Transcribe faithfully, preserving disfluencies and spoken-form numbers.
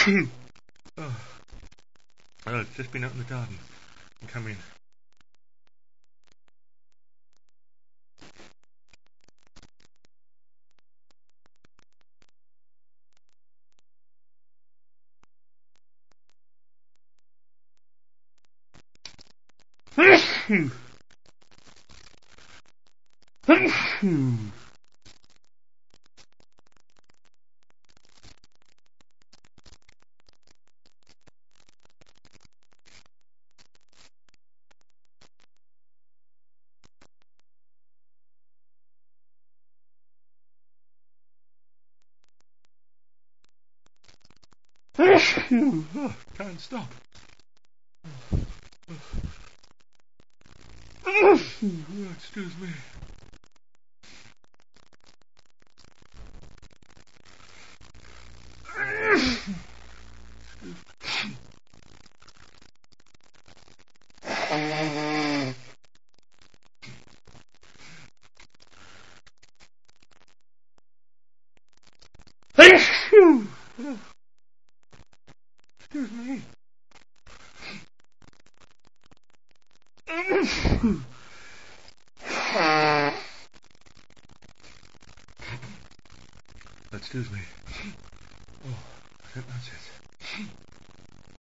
oh. Oh, it's just been out in the garden and come in. Oh, can't stop. Oh, excuse me. Excuse me. Excuse me. Oh, I think that's it.